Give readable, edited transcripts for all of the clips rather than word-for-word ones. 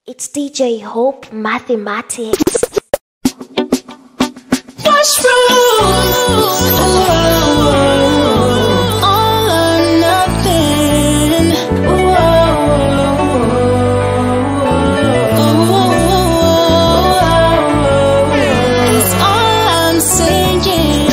It's DJ Hope Mathematics. All or nothing. It's all I'm saying.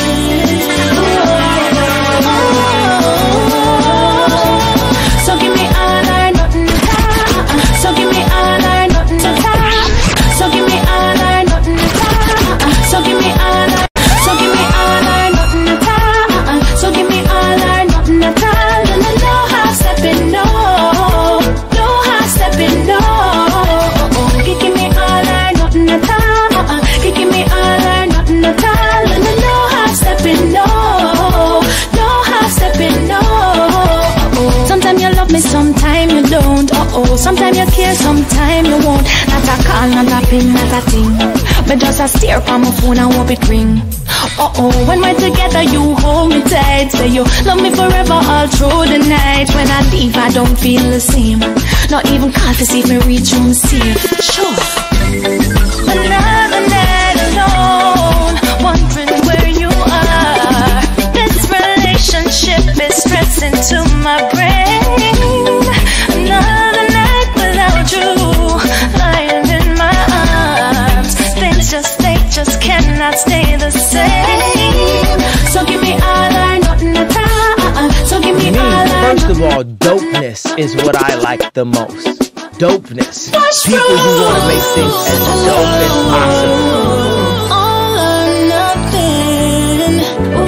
So give me all or nothing. So give me all or nothing. So give me all or nothing. So give me all or so give me all or nothing at all. So give me all or nothing at all. No half stepping, no half stepping, no. Give me all or nothing at all. Give me all or nothing at all. No half stepping, no half stepping, no. Sometimes you love me, sometimes you don't. Sometimes you care, sometimes you won't. Not a call, not a pin, not a thing. But just a stare from my phone and hope it ring. When we're together you hold me tight. Say you love me forever all through the night. When I leave I don't feel the same. Not even call to see if me reach home safe. Sure. Another night alone, wondering where you are. This relationship is stressing to my brain. Another night without you lying in my arms. They just cannot stay the same. So give me all or nothing at all. So give me all or First of all, dopeness is what I like the most. Dopeness. People who want to make things as dope as possible. All or nothing.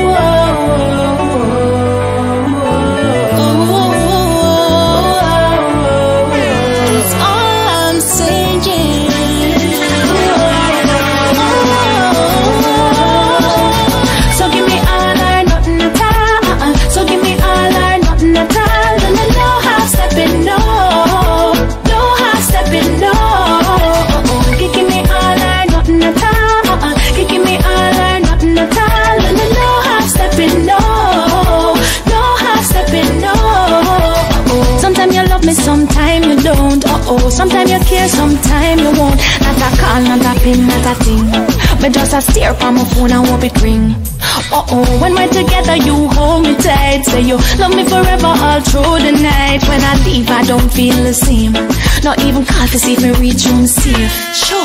It's all I'm saying. So give me all or nothing at all. So give me all or nothing at all. No half stepping, no half stepping, no. Give me all or nothing at all. Give me all or nothing at all. No half stepping, no half stepping, no. Sometimes you love me, sometimes you don't. Sometimes you care, sometimes you won't. Not a call, not a pin, not a thing. But just a stare from my phone and hope it ring. When we're together you hold me tight. Say you love me forever all through the night. When I leave I don't feel the same. Not even call to see if me reach home safe. Sure.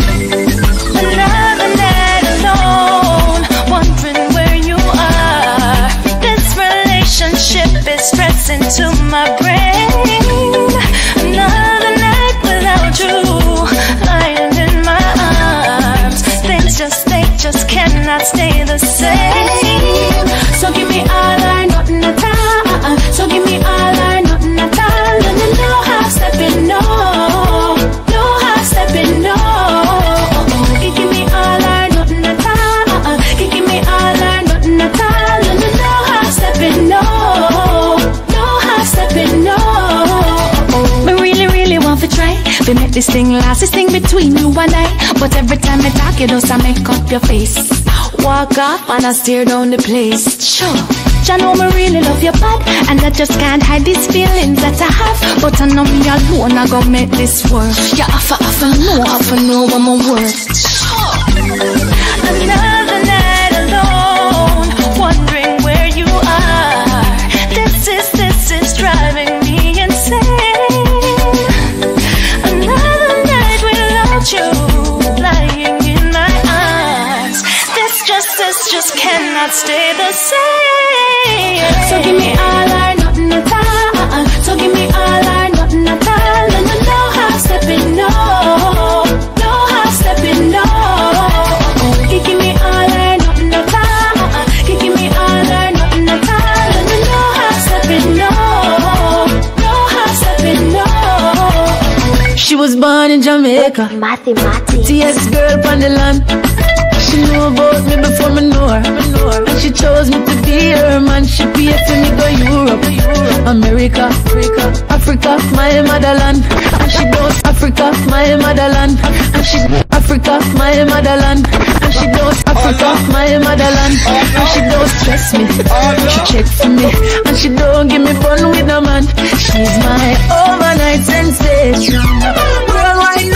Another night alone, wondering where you are. This relationship is stressing to my brain. Another night without you lying in my arms. They just cannot stay the same. So give me all or nothing at all. So give me all or nothing at all. No half stepping, no half stepping, no. Give me all or nothing at all. Give me all or nothing at all. No half stepping, no half stepping, no. Me really want to try. We make this thing last, this thing between you and I. But every time I talk, you just make up your face. Walk off and I stare down the place. Sure, I know me really love your bad, and I just can't hide these feelings that I have. But I know me alone, I gon' make this work. Yeah, I know I'm a worth. Sure. Another night alone, wondering where you are. This is driving me insane. Another night without you lying in my arms. This just cannot stay the same. So give me all or nothing at all. So give me all or nothing at all. No half stepping, no half stepping, no. Give me all or nothing at all. Give me all or nothing at all. No half stepping, no half stepping, no. She was born in Jamaica. Mathematics. TS girl on the land. She knew about me before me know her. And she chose me to be her man. She paid for me go Europe, America, Africa, my motherland. And she goes Africa, my motherland. And she Africa, my motherland. And she goes Africa, my motherland. And she don't stress me, she check for me. And she don't give me fun with no man. She's my overnight sensation. Worldwide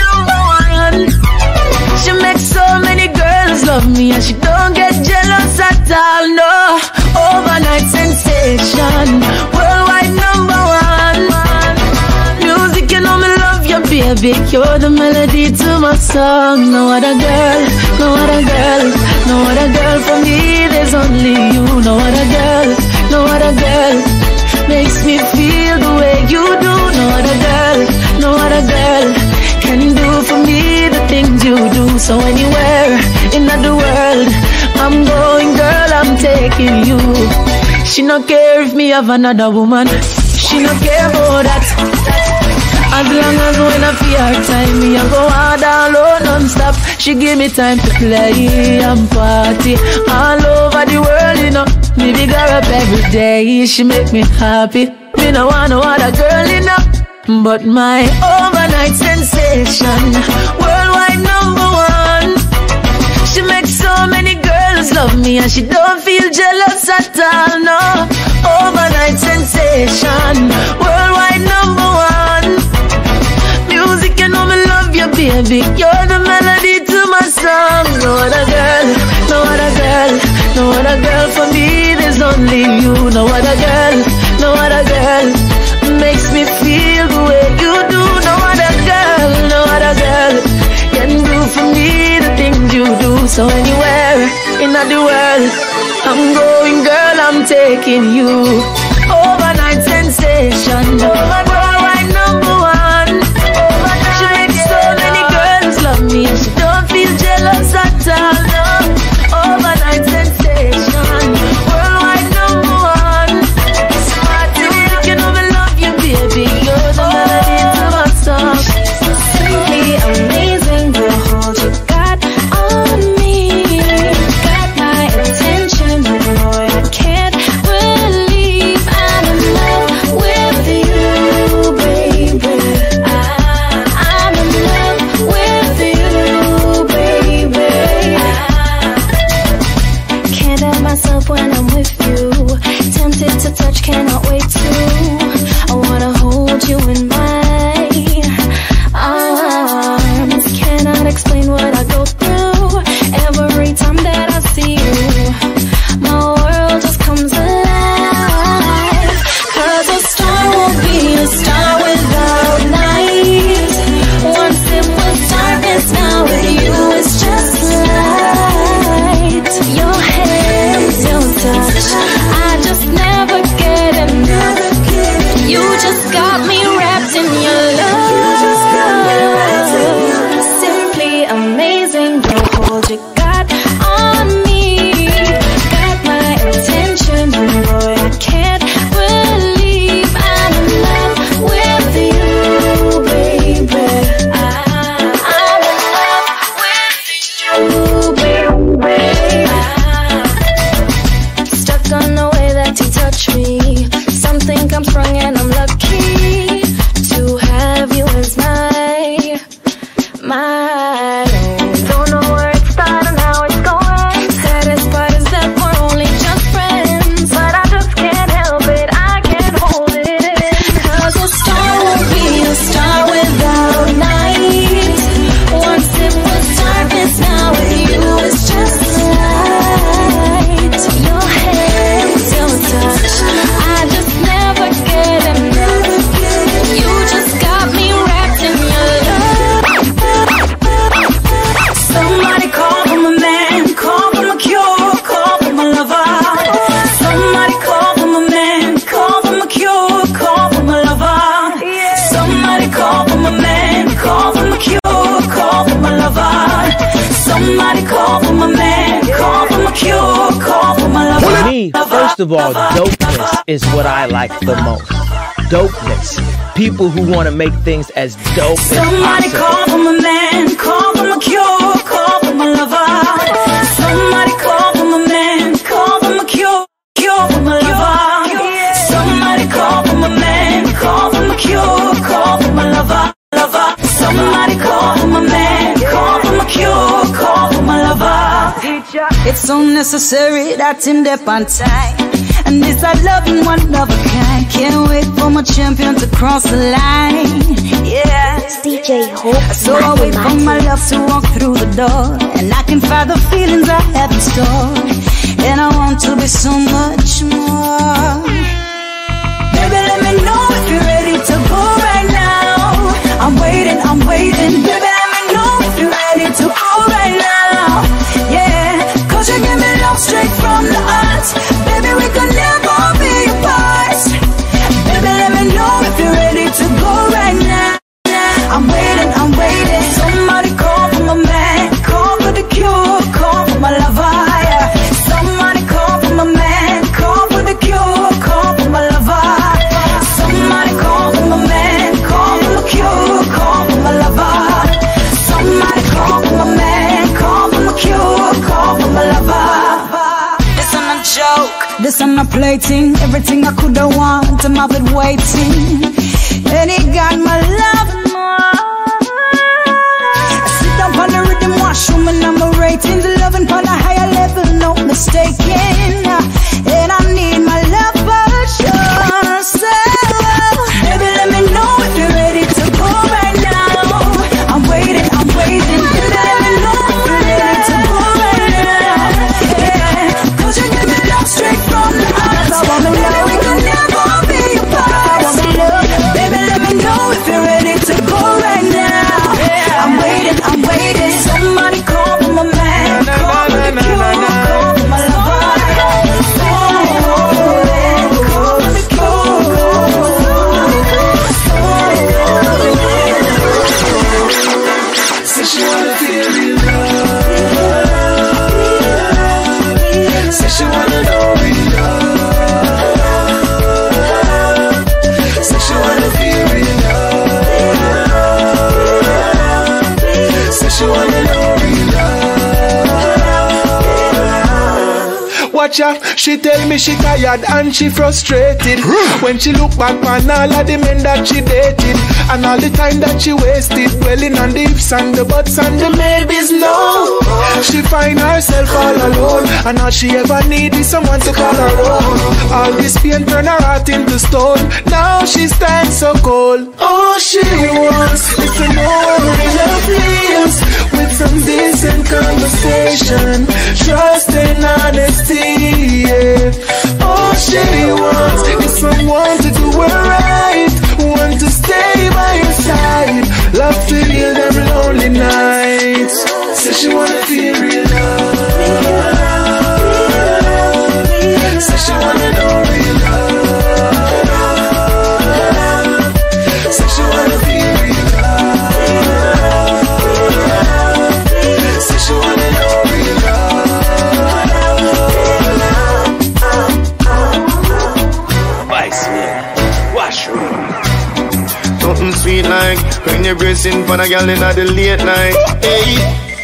baby, you're the melody to my song. No other girl, no other girl, no other girl for me. There's only you. No other girl, no other girl makes me feel the way you do. No other girl, no other girl can do for me the things you do. So anywhere in the world I'm going, girl, I'm taking you. She no care if me have another woman. She no care about that. As long as when I feel her time, me I go hard all low non-stop. She give me time to play and party all over the world, you know. Me big her up every day, she make me happy. Me no want no other girl, you know. But my overnight sensation, worldwide #1. She makes so many girls love me, and she don't feel jealous at all, no. Overnight sensation, worldwide #1. Music, you know me love you, baby. You're the melody to my song. No other girl, no other girl, no other girl for me. There's only you. No other girl, no other girl makes me feel the way you do. No other girl can do for me the things you do. So anywhere in the world I'm going, girl, I'm taking you. Overnight sensation, worldwide #1. She makes so many girls love me, and she don't feel jealous at all, no. Overnight sensation, worldwide #1. You know me love you, baby. You're the melody to my song. Simply amazing, the hold you got on me. Got my attention, boy, I can't believe I'm in love with you, baby. I'm in love with you, baby. Can't help myself when I'm with you. Tempted to touch, cannot wait to. I wanna hold you in my arms. Cannot explain what I go through. Every time that I see you, my world just comes alive. 'Cause a star won't be a star without night. Once it was darkness, now with you it's just light. Your hands, your touch, I just never get enough. You just got me wrapped in your love. Simply amazing, the hold you got on me. Got my attention, boy, I can't believe I'm in love with you, baby. I'm in love with you, baby. Stuck on the way that you touch me. Something comes strong and I'm lucky to have you as my own. Don't know where it started and how it's going. Saddest part is that we're only just friends, but I just can't help it, I can't hold it in. 'Cause a star won't be a star without night. Once it was darkness, now with you it's just light. Your hands, your touch, I just never get enough. You just got me wrapped in your love. Somebody call for my man, call for my cure, call for my lover. Somebody call for my man, call for my cure, call for my lover. Somebody call for my man, call for my cure, call for my lover. Somebody call for my man, call for my cure, call for my lover. For me, first of all, dopeness is what I like the most. Dopeness. People who want to make things as dope as Somebody possible. call for my man, call for my cure, call for my lover. Somebody call for my man, call for my cure, cure for my lover. Somebody call for my man, call for my cure, call for my lover, lover. Somebody call for my man, call for my cure, call for my lover. It's so necessary that's in depth on time. And this I love in one of a kind. Can't wait for my champion to cross the line. Yeah. DJ Hope So I wait for my Mathematics. love to walk through the door, and I can find the feelings I have in store. And I want to be so much more. Baby, let me know if you're ready to go right now. I'm waiting, I'm a plaything. Everything I coulda want, I'm have it waiting. And he got my love more. I sit up on the rhythm, washroom, and I'm a rating. The loving on a higher level, no mistaking. And I need my love for sure. So, baby, let me know if you're ready to go right now. I'm waiting, I'm waiting. Baby, let me know if you're ready to go right now. Yeah, 'cause you give me love straight from the heart. I wanna know we can never be apart. Baby, let me know if you're ready to go right now. I'm waiting, I'm waiting. Somebody call for my man. Call for the cure, call for my lover. Say she wanna feel real love. Say she wanna know real love. Say she wanna feel real love. Say she wanna know real love. Watch out, she tell me she tired and she frustrated. When she look back on all of the men that she dated, and all the time that she wasted, dwelling on the ifs and the buts and the maybes, no. She find herself all alone, and all she ever need is someone to call her own. All this pain turn her heart into stone. Now she stands so cold. All she wants is to know real love is, with some decent conversation, trust and honesty. Yeah. All she wants is someone to do her right, one to stay by your side, love to heal them lonely nights. Say she wanna feel real love. Say she wanna know real love. Say she wanna feel real love. Say she wanna know real love. Something sweet like when you're bracing for a girl in the late night. Hey.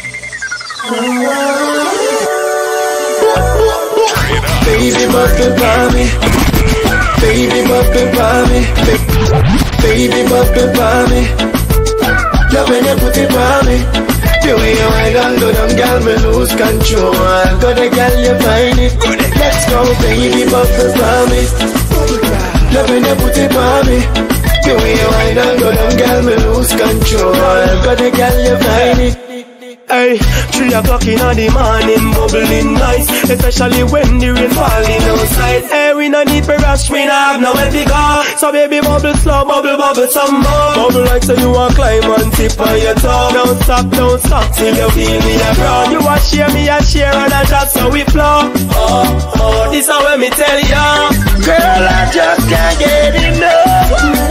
Baby bubble mommy, baby bubble mommy, baby bubble mommy. Love when you put it on me. The way you wind and go down, girl, me lose control. Go the girl, you find it. Let's go, baby bubble mommy. Love when you put it on me. The way you wind and go down, girl, me lose control. Got the girl, you find it. Hey, 3 o'clock in the morning, bubbling nice, especially when the rain falling outside. Hey, we no need to rush, we no have nowhere to go. So baby, bubble slow, bubble, bubble some more. Bubble like so you want climb and tip on your toe. Don't stop till you feel me a ground. You a share, me a share, and I just so we flow. Oh, this is what me tell ya. Girl, I just can't get enough.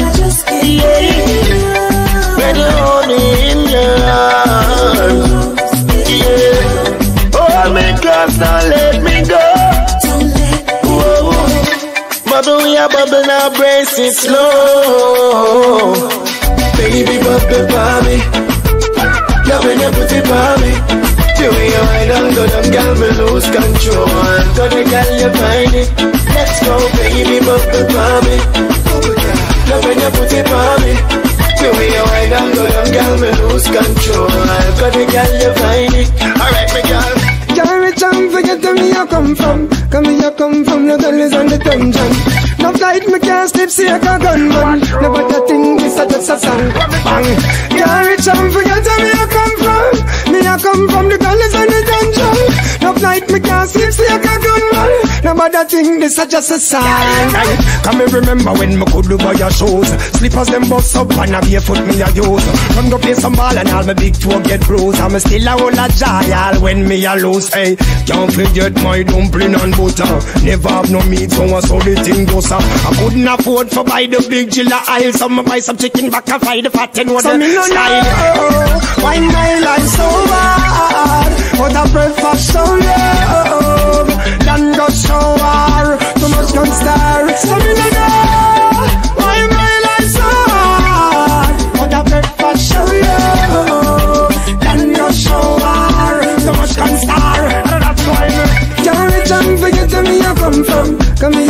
When you hold me in your arms, yeah. Hold me close, don't let me go. Whoa. Bubble, we are bubble now, brace it slow. Baby, bubble, mommy. Love when you put it on me. The way you wind and go down, girl, me lose control. Got the girl, you find it. Let's go, baby, bubble, mommy. Love when you put it on me. The way you wind and go down, girl, me lose control. Got the girl, you find it. Alright, me girl. Can't reach and forget where me you come from. Come me you come from, your girl is on the dungeon. No flight, me can't sleep, see a gunman. No better thing, this is just a song. Bang. Can't reach and forget where me you come from. Me you come from, the girl is on the dungeon. No flight, me can't sleep, see a gunman. No better thing, this is just a song. Come and remember when me could do buy your shoes. Slippers them bust up and a barefoot me a use. Come go play some ball and all my big toe get bruised. I'm still a whole a joy when me a lose. Hey, can't forget my dumpling and butter. Never have no meat, so I saw the thing goes up. I couldn't afford to buy the big Gilla aisle, so I buy some chicken back and fry the fat and what so me no know why my life so hard. What a breakfast so love. Then go so hard, too much gun star. So me no know why my life so hard. What a breakfast so love. Then go so hard, too much gun star. That's why me can't reach and forget where me you come from. Come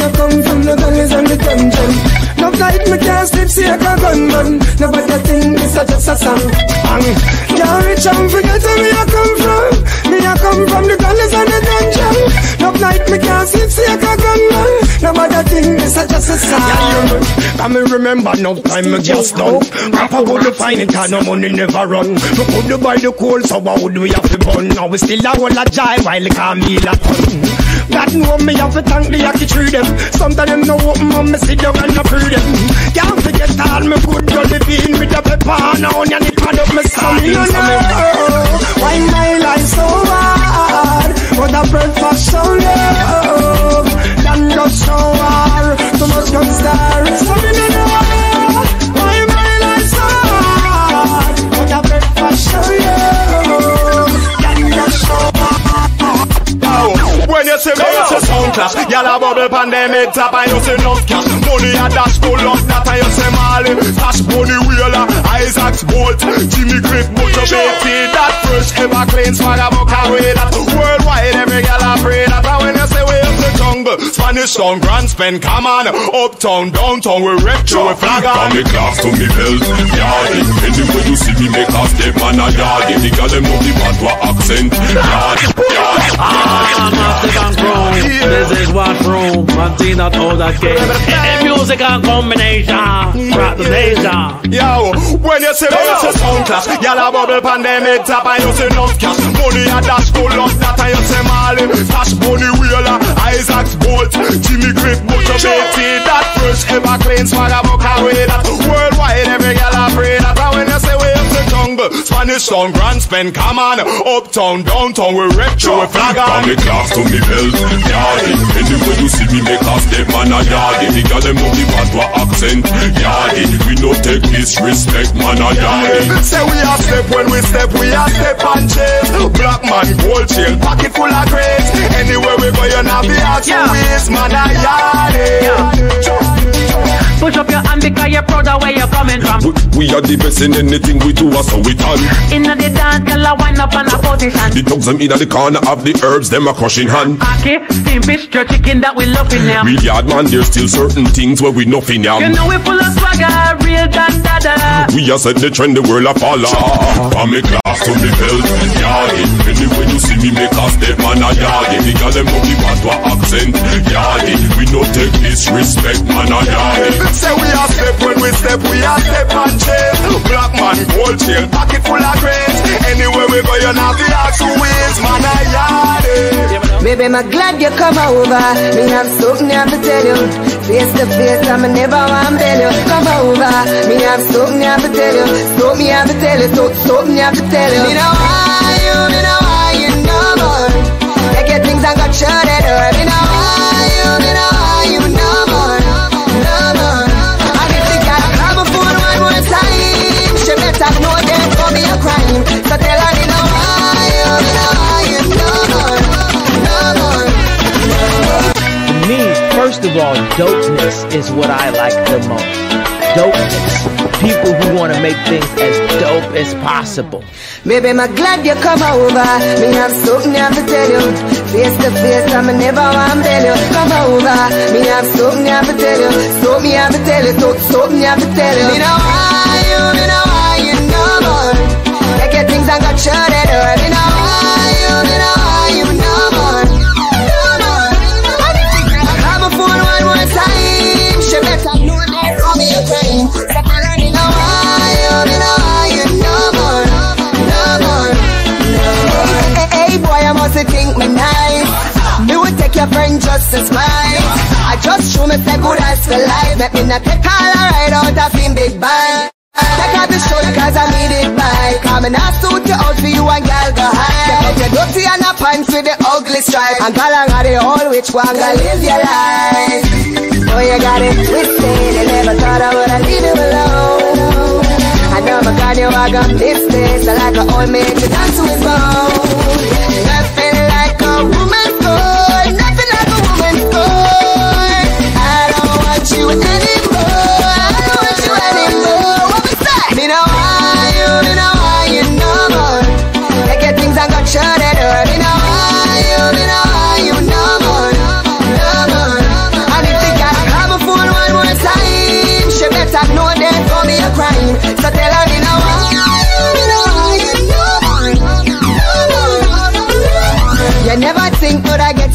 this is just a song. Can't reach and forget where me I come from. Me I come from the gullies and the dungeon. No night me can't sleep, see I can't gunman. Nobody think this is just a song. Can me remember no time me just done. Papa would find it and no money never run. We could buy the coal, so why would we have to burn? Now we still a whole a jive while the Camila turn. God know me have to thank the Yaki tree them. Some of them no open up, me sit down and no free them. Can't forget all me good jolly bean with the pepper and onion. It pad up me sardines. Why my life so hard? But the breakfast so low. That not so hard. Too much gun stars. So me no know why my life so hard. But the breakfast so low. That not so hard. When you see me, it's a sound clash. Y'all a bubble pandemic top and you see enough cash. Money a dash full of that and you see Marley. Stash Bunny Wheeler, Isaac Bolt, Jimmy Cliff, motivated. That fresh ever clean swagger book away. That worldwide every girl a pray that. And when you say we up the jungle, Spanish town, Grand Spend, come on. Uptown, downtown, we retro, we flag on. From me class to me belt, yardy. Anyway you see me make a step and a yardy. The girl them know the bad wa accent, yardy, yardy. This is what room, Martina told that game. And music and combination, rock the nation. Yo, when you see me, it's a sound clash. Y'all a bubble pandemic top and you see enough cash. Money a dash full of that and you see Marley. Stash Bunny Wheeler, Isaac Bolt, Jimmy Cliff, motivated. That fresh ever clean swagger book away. That worldwide every girl a pray that. And when you say we up the jungle, Spanish town, Grand Spend, come on. Uptown, downtown, we retro, we flag on. From me class to me belt, yardy. Anyway you see me make a step man a yardy. The girl them know the bad wa accent, yardy. We no take disrespect man a yardy. Say we a step when we step and chase. Black man gold chain, pocket full of grades. Anywhere we go you not be out to waste man a yardy. Push up your hand because you're proud of where you're coming from. We are the best in anything we do, so we done. Inna the dance, girl, I wind up on a position. The dogs them inna the corner of the herbs, them a crushing hand. Okay, steam fish, jerk chicken that we love in them. Real yard man, there's still certain things where we nothing yam. You know we full of swagger, real dan dada. We are set the trend, the world a follow. From me class to me belt, yardy. Anyway you see me make a step man a yardy. The girl them know the bad wa accent, yardy. We no take disrespect man a yardy. Say we a step when we step and chase. Black man gold chain, pocket full of grades. Anywhere we go you not be out to waste man a yardy. Baby, I'm glad you come over. Me have something I have to tell you. Face to face, I'm never want to tell you. Come over. Me have something I have to tell you. Something I have to tell you. Something I have to tell you. Me know why you know more. Take your things and got shut at her. Me know why you know more. And if you got grab a phone one more time, she better know that for me a crime. So tell her me know why you know more. For me, first of all, dopeness is what I like the most. Dopeness. People who want to make things as dope as possible. Baby, I'm glad you come over. Me have something I have to tell you. Face to face, I'm never want to tell you. Come over. Me have something I have to tell you. Something I have to tell you. Something I have to tell you. Me know why you know more. Take your things and got shut at her. Me know why you know more. I'm a phone one more time. She better know that for me a crime. So tell her me know why you know more. Hey boy, I must think me nice. Me would take your friend just to smile. I just show me say good as for life. Let me not take all a ride out of him big band. Take out the show cause I need it by. Come and I suit you out for you and girl go high. Get out your dirty and a pants with the ugly stripe. And call on the whole which one go live your life. Oh you got it twisted. You never thought I would leave you alone. I know my God you are gonna miss this. I like an old man to dance to his bone. Nothing like a woman's good. Nothing like a woman's good. I don't want you anymore. I don't want you anymore. What was that? Me know why you know more. Take your things and got shut at her. Me know why you know more. And if you got grab a phone one more time, she better know that for me a crime. So tell her me know why.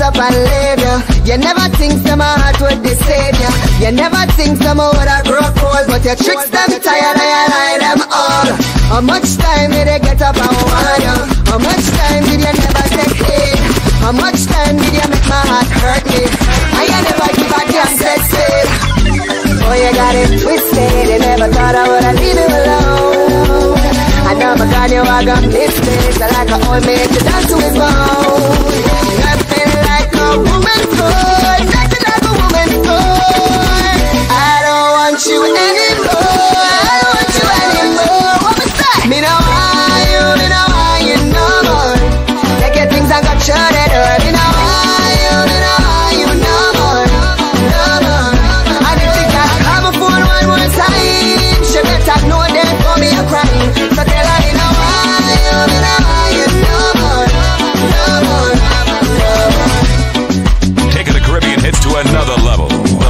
up and leave you. You never think some heart would deceive you. You never think some would have grow cold, but your tricks them tired and you lie them all. How much time did you get up and warn you? How much time did you never take heed? How much time did you make my heart hurt me? I never give a damn seed. Oh, you got it twisted. You never thought I would have leave you alone. I know my God, you are gonna miss this. I like an old man to dance to his bone. Nothing like a woman could. Nothing like a woman could. I don't want you anymore. I don't want you anymore. What was that? Me know why you no more. Take your things and go shut it up. Me know why you no more. No more. And if you can't call my phone one more time, she better know that for me a crime. So tell her me know why you no more. No more. No more. Taking the Caribbean hits to another level.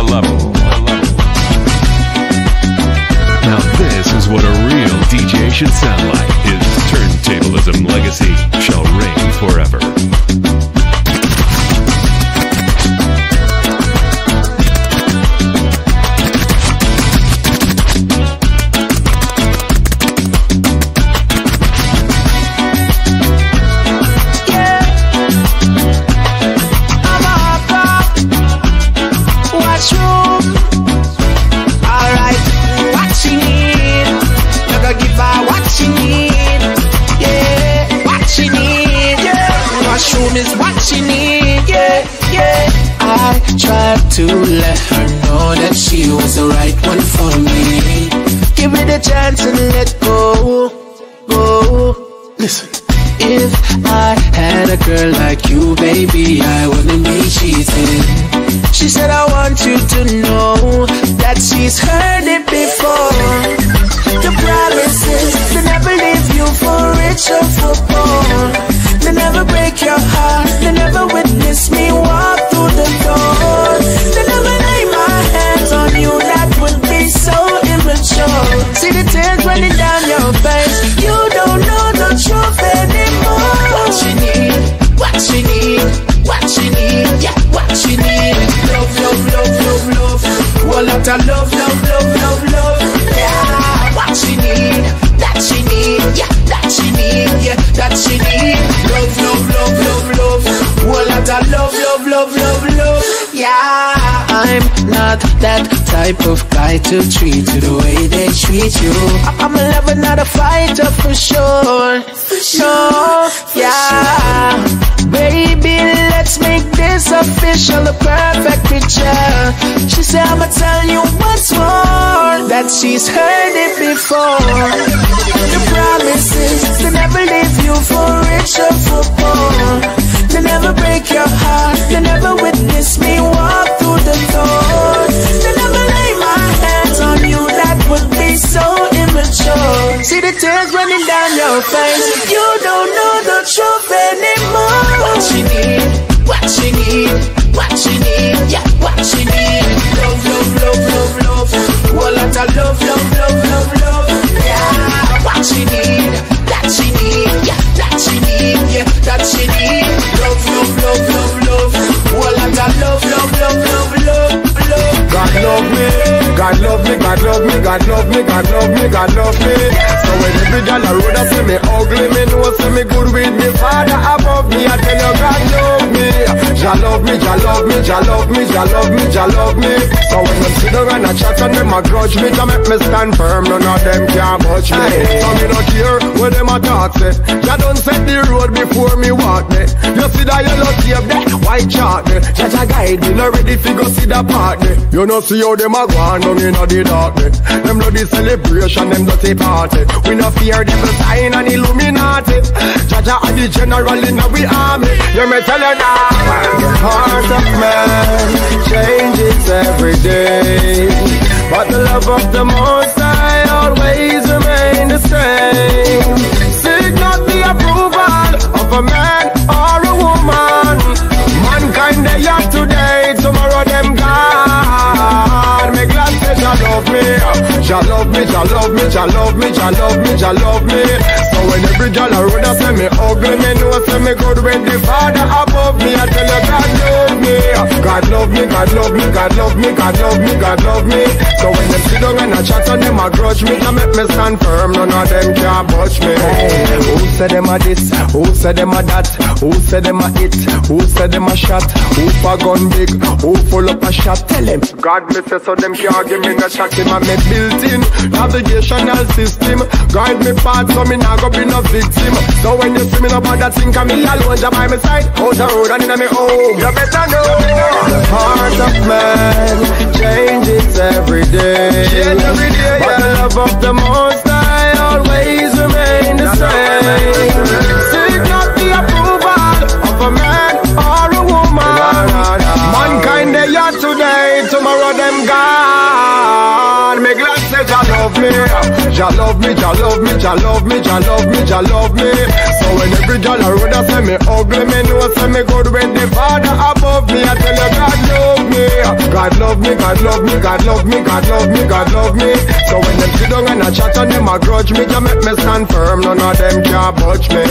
Now this is what a real DJ should sound like. His turntablism legacy shall reign forever. Is what she need, yeah. I tried to let her know that she was the right one for me. Give it a chance and let go. Listen, if I had a girl like you, baby, I wouldn't be cheating. She said I want you to know that she's heard it before. The promises, they never leave you for rich or for poor. They never break your heart. They never witness me walk through the door. They never lay my hands on you. That would be so immature. See the tears running down your face. You don't know the truth anymore. What she need, what she need, what she need, yeah, what she need. Love, love, love, love, love. Whole lot of love, love, love, love, love. Yeah, what she need, that she need, yeah, that she need, yeah, that she need. Love, love, love, love, love. Whole lot of love, love, love, love, love. Yeah, I'm not that type of guy to treat you the way they treat you. I'm a lover, not a fighter for sure. No, yeah. Baby, let's make this official, a perfect picture. She said I'ma tell you once more that she's heard it before. The promises, they never leave you for rich or for poor. They never break your heart. They never witness me walk through the door. They never lay my hands on you. That would be so immature. See the tears running down your face. You don't know the truth anymore. What she need, what she need, what she need, yeah, what she need. Love, love, love, love, love. Whole lot of love, love, love, love, love. Yeah, what she need, that she need, yeah, that she need, yeah, that she need. Love, love, love, love, love. Whole lot of love, love, love, love, love, love. God love me, God love me, God love me, God love me, God love me, God love me. So when every girl a road a say me ugly, me know say me good with me Father above me. I tell you God love me, Jah love me, Jah love me, Jah love me, Jah love me, Jah love me. So when them sit down and a chat and them a grudge me, Jah make me stand firm. None of them can budge me. So me not care what them a talk say. Jah don't set the road before me walk me. You see that yellow tape there, white chalk me. Jah guide me, not ready fi go see the party. You know see how them a go on down inna the darkness. Them bloody celebration, them dirty party. We no fear them sign and Illuminati. Jah are the general inna we army. You me tell you now, the heart of man changes every day, but the love of the Most High always remain the same. Seek not the approval of a man or a woman. Mankind they are today, tomorrow them gone. Me glad say Jah love me, Jah love me, Jah love me, Jah love me, Jah love me, Jah love me. So when every girl a road a say me ugly, me know say me good with the Father above me. I tell you God God love me, God love me, God love me, God love me, God love me. So when them sit down and a chat on them a grudge me, to make me stand firm, none of them can budge me. Who said them a this? Who said them a that? Who said them a it? Who said them a shot? Who for gun big? Who full up a shot? Tell him God me say so them can't give me no shot. Him a me built-in navigational system. Guide me path so me nah go be no victim. So when you see me no bother think of me alone, just by my side, out the road and in me home. You better know the heart of man changes every day. But the love of the Most High always remain the same. Seek not the approval of a man or a woman. Mankind they are today, tomorrow them gone. Me glad say Jah love me, Jah love me, Jah love me, Jah love me, Jah love me, Jah love me. So when every Jah road a say me ugly, me know say me good when the Father above me. I tell you God love me, God love me, God love me, God love me, God love me, God love me. So when them sit down and a chat and them a grudge me, Jah make me stand firm, none of them can budge me.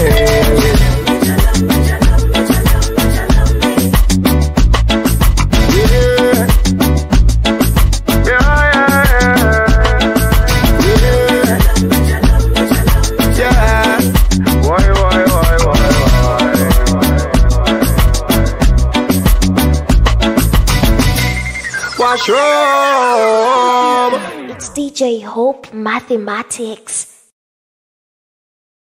It's DJ Hope Mathematics.